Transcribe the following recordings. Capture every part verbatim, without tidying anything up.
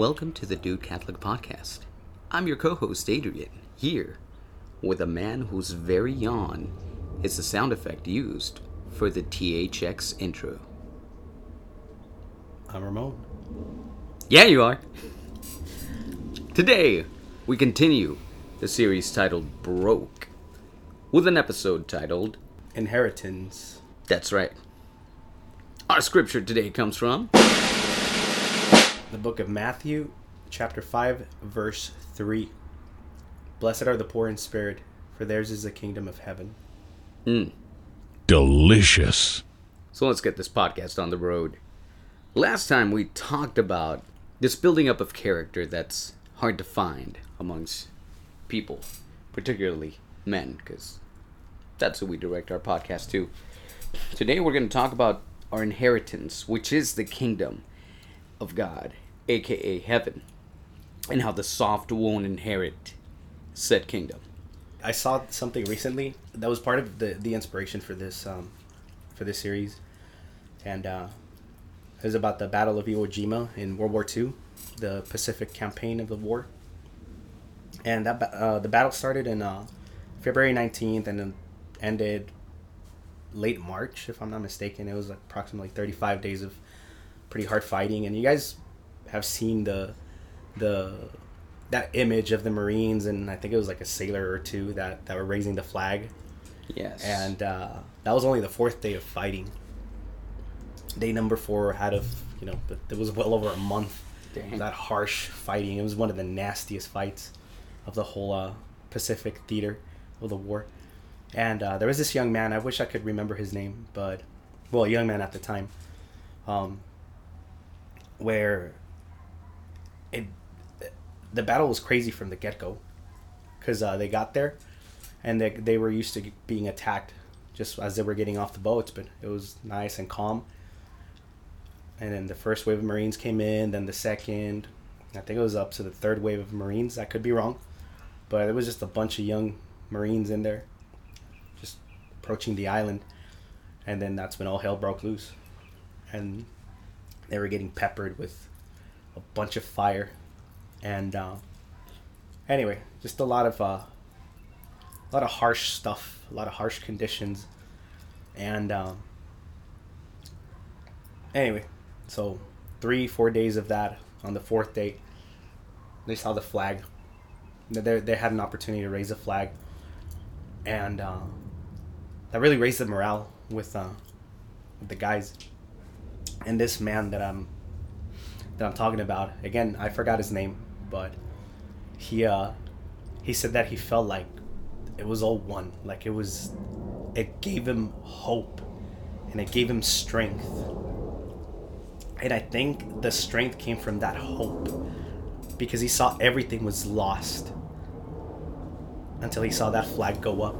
Welcome to the Dude Catholic Podcast. I'm your co-host Adrian, here with a man whose very yawn is the sound effect used for the T H X intro. I'm Ramon. Yeah, you are. Today, we continue the series titled Broke with an episode titled Inheritance. That's right. Our scripture today comes from The book of Matthew, chapter five, verse three. Blessed are the poor in spirit, for theirs is the kingdom of heaven. Mm. Delicious. So let's get this podcast on the road. Last time we talked about this building up of character that's hard to find amongst people, particularly men, because that's who we direct our podcast to. Today we're going to talk about our inheritance, which is the kingdom of God, aka heaven, and how the soft won't inherit said kingdom. I saw something recently that was part of the, the inspiration for this um, for this series, and uh, it was about the Battle of Iwo Jima in World War Two, the Pacific campaign of the war. And that uh, the battle started in uh, February nineteenth and then ended late March, if I'm not mistaken. It was like approximately thirty-five days of pretty hard fighting, and you guys have seen the the that image of the Marines, and I think it was like a sailor or two that, that were raising the flag. Yes. And uh, that was only the fourth day of fighting. Day number four out of, you know, it was well over a month. Dang. That harsh fighting. It was one of the nastiest fights of the whole uh, Pacific theater of the war. And uh, there was this young man, I wish I could remember his name, but, well, a young man at the time, um, where it the battle was crazy from the get-go, because uh, they got there and they, they were used to being attacked just as they were getting off the boats, but it was nice and calm. And then the first wave of Marines came in, then the second, I think it was up to the third wave of Marines. I could be wrong, but it was just a bunch of young Marines in there just approaching the island. And then that's when all hell broke loose, and they were getting peppered with a bunch of fire. And uh, anyway, just a lot of uh, a lot of harsh stuff, a lot of harsh conditions. And um, anyway, so three, four days of that. On the fourth day, they saw the flag. They they had an opportunity to raise a flag, and uh, that really raised the morale with uh, with the guys. And this man that I'm that I'm talking about, again, I forgot his name, but he uh, he said that he felt like it was all one, like it was, it gave him hope, and it gave him strength. And I think the strength came from that hope, because he saw everything was lost until he saw that flag go up.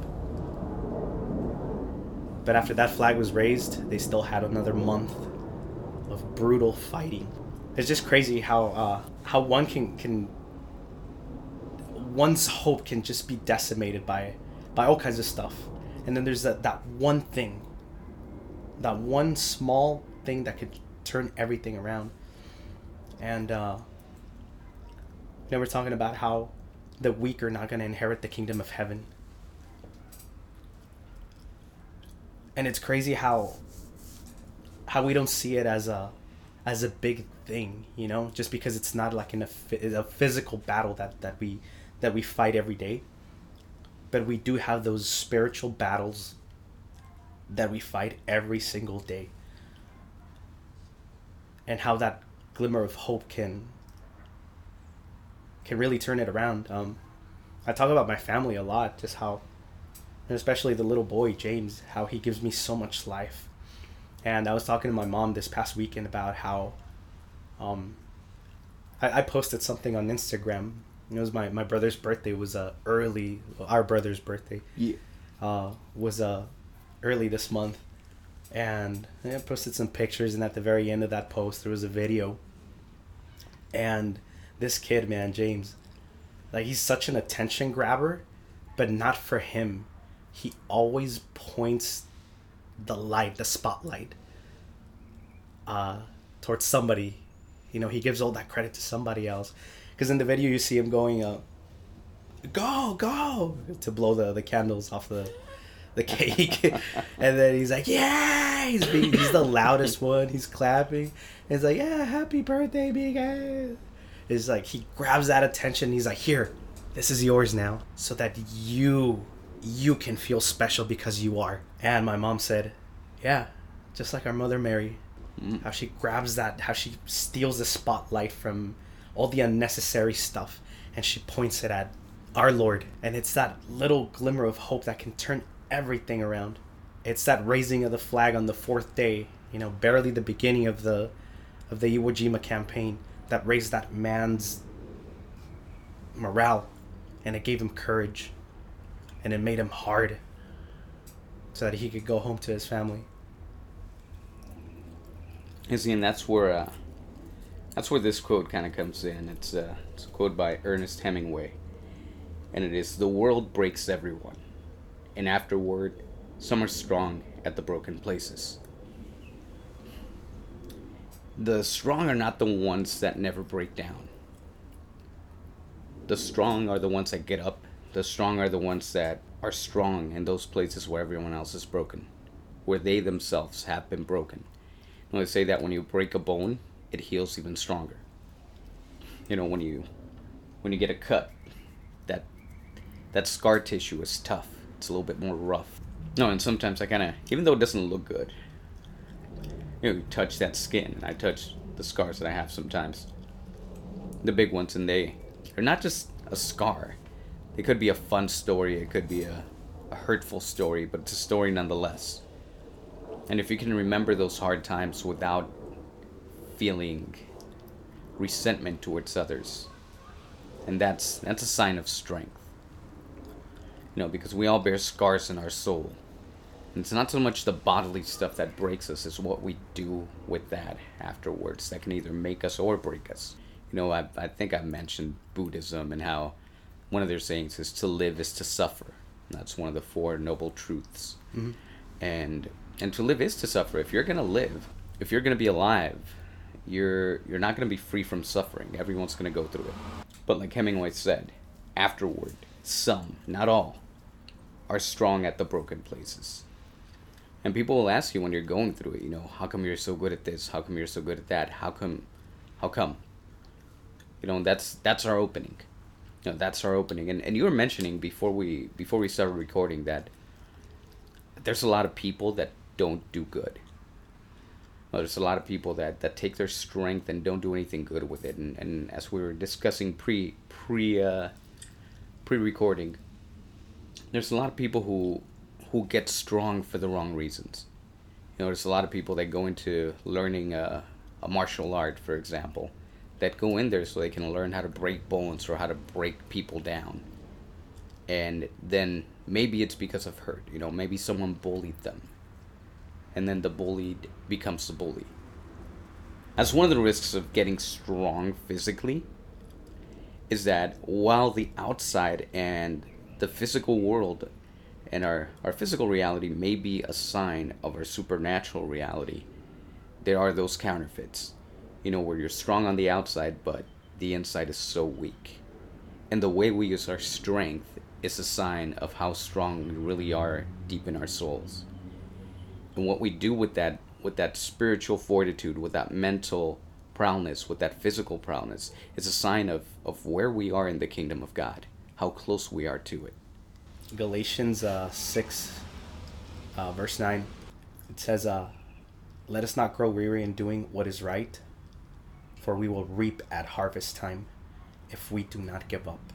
But after that flag was raised, they still had another month of brutal fighting. It's just crazy how uh, how one can can one's hope can just be decimated by by all kinds of stuff, and then there's that that one thing, that one small thing that could turn everything around. And uh, you know, we're talking about how the weak are not going to inherit the kingdom of heaven, and it's crazy how how we don't see it as a as a big thing, you know, just because it's not like in a, a physical battle that, that we that we fight every day. But we do have those spiritual battles that we fight every single day. And how that glimmer of hope can can really turn it around. Um, I talk about my family a lot, just how, and especially the little boy, James, how he gives me so much life. And I was talking to my mom this past weekend about how um, I, I posted something on Instagram. It was my, my brother's birthday was uh, early, well, our brother's birthday Yeah. uh, was uh, early this month. And I posted some pictures, and at the very end of that post, there was a video. And this kid, man, James, like, he's such an attention grabber, but not for him. He always points the light, the spotlight, uh, towards somebody You know, he gives all that credit to somebody else. Because in the video, you see him going, uh, go, go, to blow the, the candles off the the cake. And then he's like, yeah, he's being, he's the loudest one. He's clapping. He's like, yeah, happy birthday, big ass. It's like, he grabs that attention. He's like, here, this is yours now. So that you, you can feel special because you are. And my mom said, yeah, just like our Mother Mary. Mm. How she grabs that, how she steals the spotlight from all the unnecessary stuff. And she points it at our Lord. And it's that little glimmer of hope that can turn everything around. It's that raising of the flag on the fourth day, you know, barely the beginning of the of the Iwo Jima campaign, that raised that man's morale, and it gave him courage, and it made him hard so that he could go home to his family. And see, and that's where uh, that's where this quote kind of comes in. It's, uh, it's a quote by Ernest Hemingway, and it is, "The world breaks everyone, and afterward, some are strong at the broken places." The strong are not the ones that never break down. The strong are the ones that get up. The strong are the ones that are strong in those places where everyone else is broken, where they themselves have been broken. And they say that when you break a bone, it heals even stronger. You know, when you when you get a cut, that that scar tissue is tough. It's a little bit more rough. No, and sometimes I kind of, even though it doesn't look good, you know, you touch that skin, and I touch the scars that I have sometimes, the big ones, and they are not just a scar. It could be a fun story, it could be a, a hurtful story, but it's a story nonetheless. And if you can remember those hard times without feeling resentment towards others, and that's that's a sign of strength. You know, because we all bear scars in our soul. And it's not so much the bodily stuff that breaks us, it's what we do with that afterwards that can either make us or break us. You know, I, I think I mentioned Buddhism and how one of their sayings is, to live is to suffer. And that's one of the four noble truths. Mm-hmm. And and to live is to suffer. If you're going to live, if you're going to be alive, you're you're not going to be free from suffering. Everyone's going to go through it. But like Hemingway said, afterward, some, not all, are strong at the broken places. And people will ask you when you're going through it, you know, how come you're so good at this? How come you're so good at that? How come? How come? You know, that's that's our opening. You know, that's our opening. And and you were mentioning before we before we started recording that there's a lot of people that don't do good. Well, there's a lot of people that, that take their strength and don't do anything good with it. And, and as we were discussing pre pre uh, pre-recording, there's a lot of people who who get strong for the wrong reasons. You know, there's a lot of people that go into learning a, a martial art, for example, that go in there so they can learn how to break bones or how to break people down. And then maybe it's because of hurt. You know, maybe someone bullied them. And then the bullied becomes the bully. That's one of the risks of getting strong physically, is that while the outside and the physical world and our, our physical reality may be a sign of our supernatural reality, there are those counterfeits. You know, where you're strong on the outside, but the inside is so weak. And the way we use our strength is a sign of how strong we really are deep in our souls. And what we do with that, with that spiritual fortitude, with that mental prowess, with that physical prowess, is a sign of, of where we are in the kingdom of God, how close we are to it. Galatians uh, six, uh, verse nine, it says, uh, "Let us not grow weary in doing what is right, for we will reap at harvest time if we do not give up."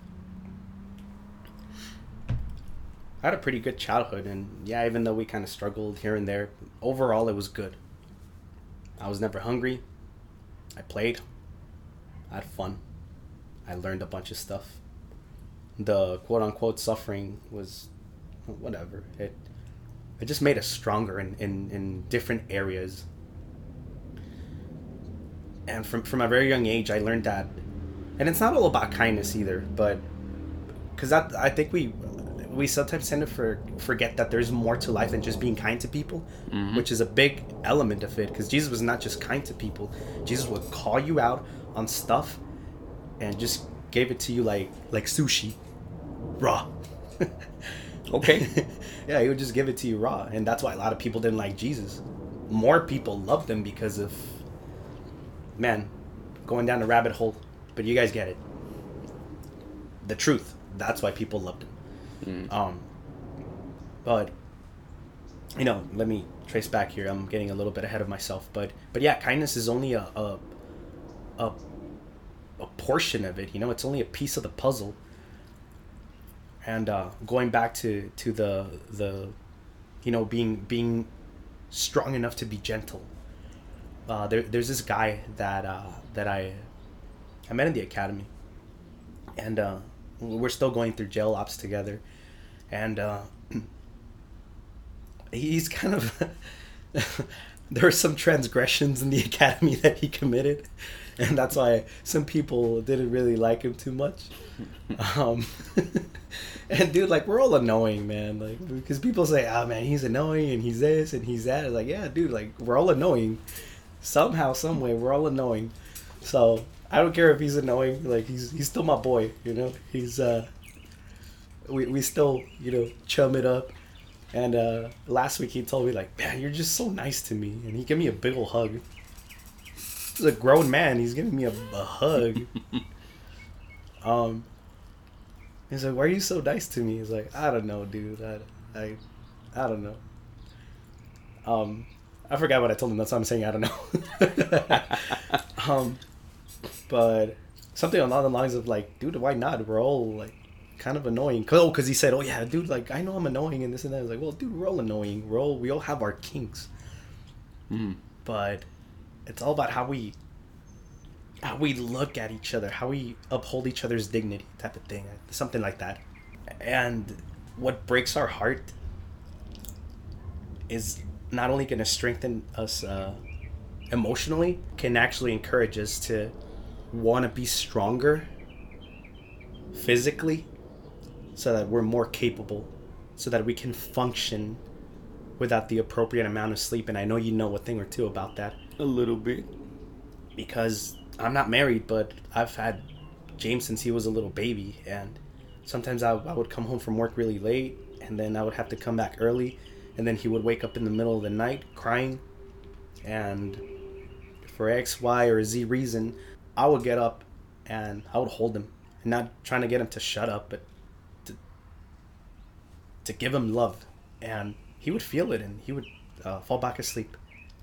I had a pretty good childhood, and yeah, even though we kind of struggled here and there, overall it was good. I was never hungry. I played. I had fun. I learned a bunch of stuff. The quote-unquote suffering was whatever. It it just made us stronger in, in, in different areas. And from, from a very young age, I learned that. And it's not all about kindness either, but because that I think we we sometimes tend to for, forget that there's more to life than just being kind to people, mm-hmm. which is a big element of it. Because Jesus was not just kind to people. Jesus would call you out on stuff and just gave it to you like like sushi, raw. Okay. Yeah, he would just give it to you raw. And that's why a lot of people didn't like Jesus. More people loved him because of, man, going down the rabbit hole. But you guys get it. The truth. That's why people loved him. Mm. Um, but, you know, let me trace back here. I'm getting a little bit ahead of myself. But, but yeah, kindness is only a, a, a, a portion of it. You know, it's only a piece of the puzzle. And uh, going back to, to the the, you know, being being strong enough to be gentle. Uh, there there's this guy that uh, that I I met in the academy, and uh, we're still going through jail ops together, and uh, he's kind of there were some transgressions in the academy that he committed, and that's why some people didn't really like him too much. Um, and dude, like, we're all annoying, man. Like, because people say, "Oh man, he's annoying and he's this and he's that." It's like, yeah, dude, like, we're all annoying. Somehow, some way, we're all annoying. So I don't care if he's annoying. Like, he's he's still my boy, you know. He's uh, we we still, you know, chum it up. And uh, last week he told me, like, "Man, you're just so nice to me," and he gave me a big ol' hug. He's a grown man. He's giving me a, a hug. um. He's like, "Why are you so nice to me?" He's like, "I don't know, dude. I, I, I don't know." Um, I forgot what I told him. That's why I'm saying I don't know. um, but something along the lines of like, "Dude, why not? We're all like kind of annoying." Cause, oh, because he said, "Oh yeah, dude, like I know I'm annoying and this and that." I was like, "Well, dude, we're all annoying. We're all we all have our kinks." Mm. But it's all about how we. How we look at each other, how we uphold each other's dignity, type of thing, something like that. And what breaks our heart is not only going to strengthen us uh, emotionally, can actually encourage us to want to be stronger physically, so that we're more capable, so that we can function without the appropriate amount of sleep. And I know you know a thing or two about that. A little bit. Because I'm not married, but I've had James since he was a little baby, and sometimes I, I would come home from work really late, and then I would have to come back early, and then he would wake up in the middle of the night crying, and for X, Y, or Z reason, I would get up and I would hold him, and not trying to get him to shut up, but to to give him love, and he would feel it, and he would uh, fall back asleep.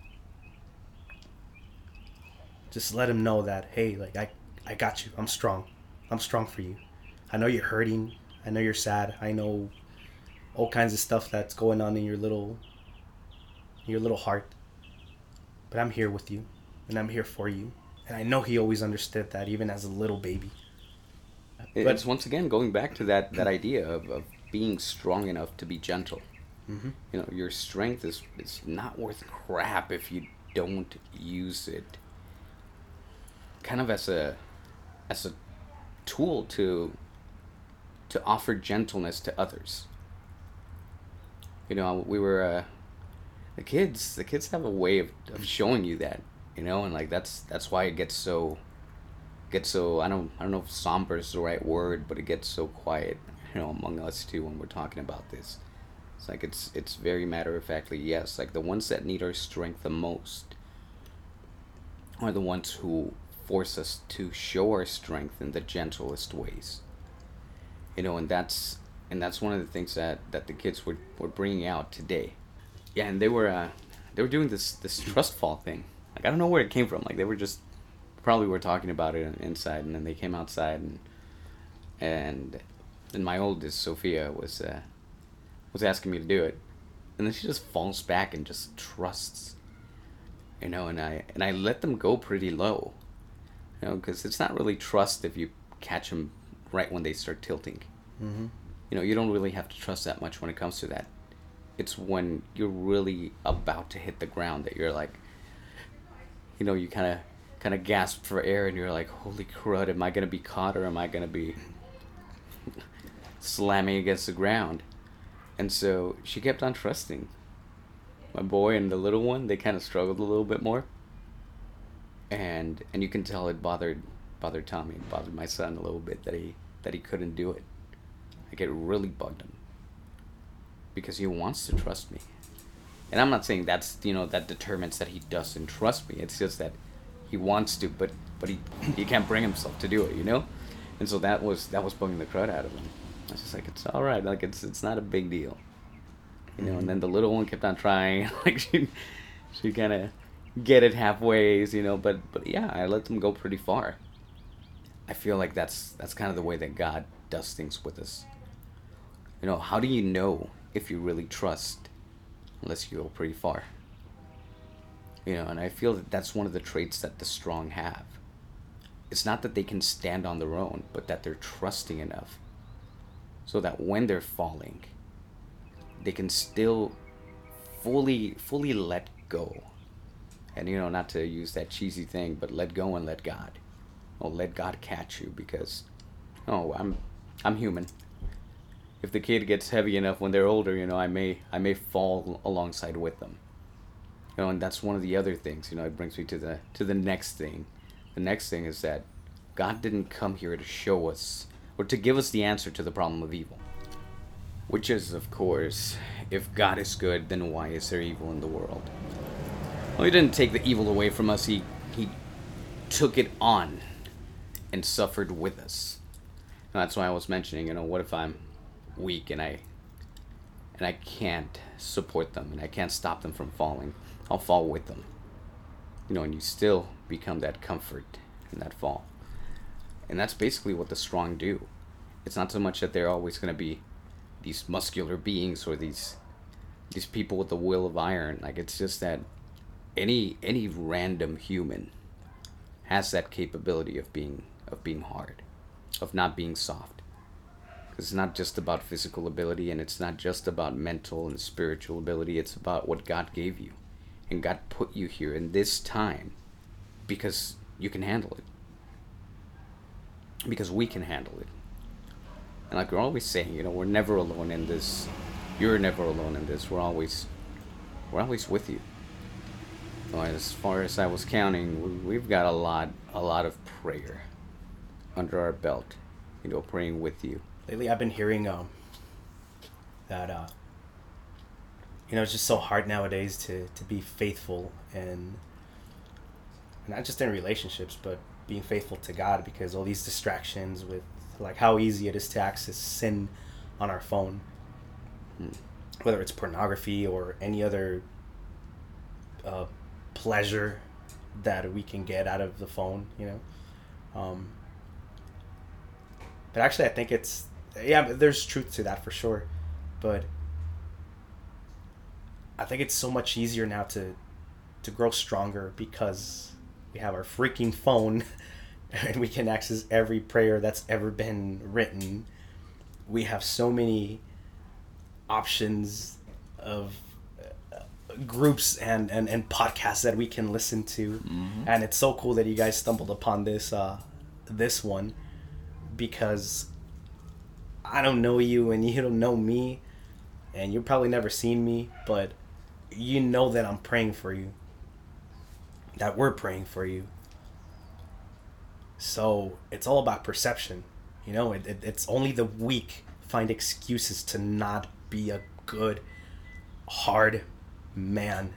Just let him know that, hey, like, I, I got you. I'm strong. I'm strong for you. I know you're hurting. I know you're sad. I know all kinds of stuff that's going on in your little, your little heart. But I'm here with you, and I'm here for you. And I know he always understood that, even as a little baby. But it's once again going back to that, that idea of, of being strong enough to be gentle. Mm-hmm. You know, your strength is, is not worth crap if you don't use it kind of as a as a tool to to offer gentleness to others. You know, we were uh, the kids the kids have a way of, of showing you that, you know, and like that's that's why it gets so gets so I don't I don't know if somber is the right word, but it gets so quiet, you know, among us too when we're talking about this. It's like it's it's very matter of factly, yes, like the ones that need our strength the most are the ones who force us to show our strength in the gentlest ways. You know, and that's and that's one of the things that, that the kids were, were bringing out today. Yeah, and they were uh, they were doing this this trust fall thing. Like, I don't know where it came from. Like, they were just probably were talking about it inside, and then they came outside, and and and my oldest Sophia was uh, was asking me to do it, and then she just falls back and just trusts. You know, and I and I let them go pretty low. You know, because it's not really trust if you catch them right when they start tilting. Mm-hmm. You know, you don't really have to trust that much when it comes to that. It's when you're really about to hit the ground that you're like, you know, you kind of kind of gasp for air and you're like, holy crud, am I going to be caught or am I going to be slamming against the ground. And so she kept on trusting. My boy and the little one, they kind of struggled a little bit more. And and you can tell it bothered bothered Tommy, it bothered my son a little bit that he that he couldn't do it. Like, it really bugged him. Because he wants to trust me. And I'm not saying that's, you know, that determines that he doesn't trust me. It's just that he wants to, but but he he can't bring himself to do it, you know? And so that was that was bugging the crud out of him. I was just like, it's all right, like it's it's not a big deal, you know. And then the little one kept on trying, like she she kind of get it halfway, you know. But but yeah, I let them go pretty far. I feel like that's that's kind of the way that God does things with us. You know, how do you know if you really trust unless you go pretty far? You know, and I feel that that's one of the traits that the strong have. It's not that they can stand on their own, but that they're trusting enough so that when they're falling, they can still fully fully let go. And, you know, not to use that cheesy thing, but let go and let God. Or let God catch you, because, oh, I'm I'm human. If the kid gets heavy enough when they're older, you know, I may I may fall alongside with them. You know, and that's one of the other things, you know, it brings me to the to the next thing. The next thing is that God didn't come here to show us, or to give us the answer to the problem of evil. Which is, of course, if God is good, then why is there evil in the world? Well, he didn't take the evil away from us, he, he took it on and suffered with us. And that's why I was mentioning, you know, what if I'm weak and I and I can't support them and I can't stop them from falling? I'll fall with them. You know, and you still become that comfort in that fall. And that's basically what the strong do. It's not so much that they're always going to be these muscular beings or these these people with the will of iron. Like, it's just that any any random human has that capability of being of being hard, of not being soft. It's not just about physical ability, and it's not just about mental and spiritual ability. It's about what God gave you. And God put you here in this time because you can handle it. Because we can handle it. And like we're always saying, you know, we're never alone in this. You're never alone in this. We're always, we're always with you. Well, as far as I was counting, we've got a lot, a lot of prayer under our belt. You know, praying with you. Lately, I've been hearing um that uh you know, it's just so hard nowadays to to be faithful, and not just in relationships, but being faithful to God, because all these distractions with like how easy it is to access sin on our phone, hmm. whether it's pornography or any other uh, pleasure that we can get out of the phone, you know. Um, but actually, I think it's yeah, there's truth to that for sure, but I think it's so much easier now to to grow stronger because we have our freaking phone and we can access every prayer that's ever been written. We have so many options of uh, groups and, and, and podcasts that we can listen to. Mm-hmm. And it's so cool that you guys stumbled upon this uh, this one, because I don't know you and you don't know me, and you've probably never seen me, but you know that I'm praying for you, that we're praying for you. So it's all about perception, you know. It, it it's only the weak find excuses to not be a good, hard man,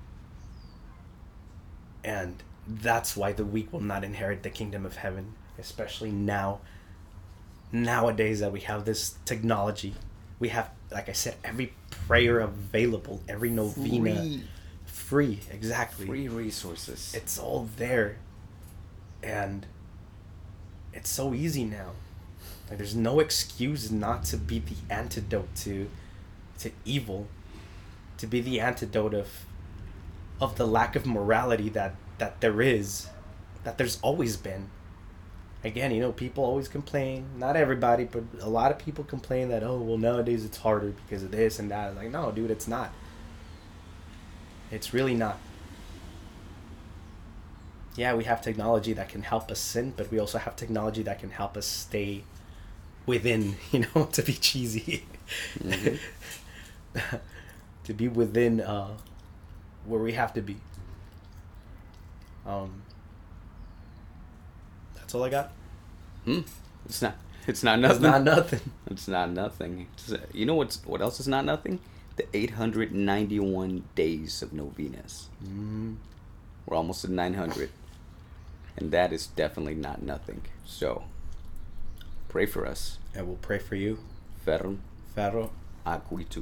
and that's why the weak will not inherit the kingdom of heaven, especially now. Nowadays that we have this technology, we have, like I said, every prayer available, every novena, free, free exactly, free resources. It's all there, and it's so easy now. Like, there's no excuse not to be the antidote to to evil, to be the antidote of of the lack of morality that that there is, that there's always been. Again, you know, people always complain, not everybody, but a lot of people complain that, oh, well, nowadays it's harder because of this and that. Like, no, dude, it's not. It's really not. Yeah, we have technology that can help us sin, but we also have technology that can help us stay within, you know, to be cheesy. Mm-hmm. To be within uh, where we have to be. Um, that's all I got. Hmm. It's not. It's not nothing. It's not nothing. It's not nothing. It's, uh, you know what's what else is not nothing? The eight hundred ninety-one days of novenas. Mm. We're almost at nine hundred, and that is definitely not nothing. So, pray for us. And we'll pray for you. Ferm Ferro. Aquitur.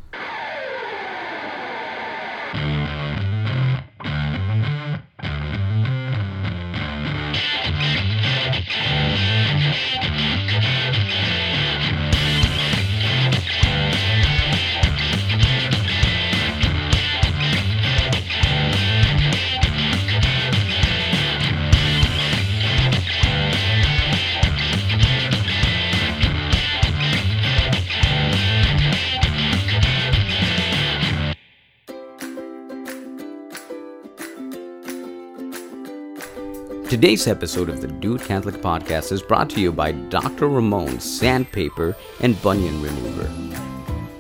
Today's episode of the Dude Catholic Podcast is brought to you by Doctor Ramon's Sandpaper and Bunion Remover.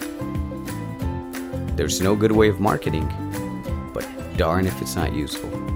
There's no good way of marketing, but darn if it's not useful.